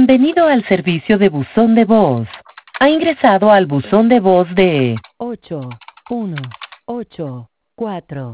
Bienvenido al servicio de buzón de voz. Ha ingresado al buzón de voz de 81844.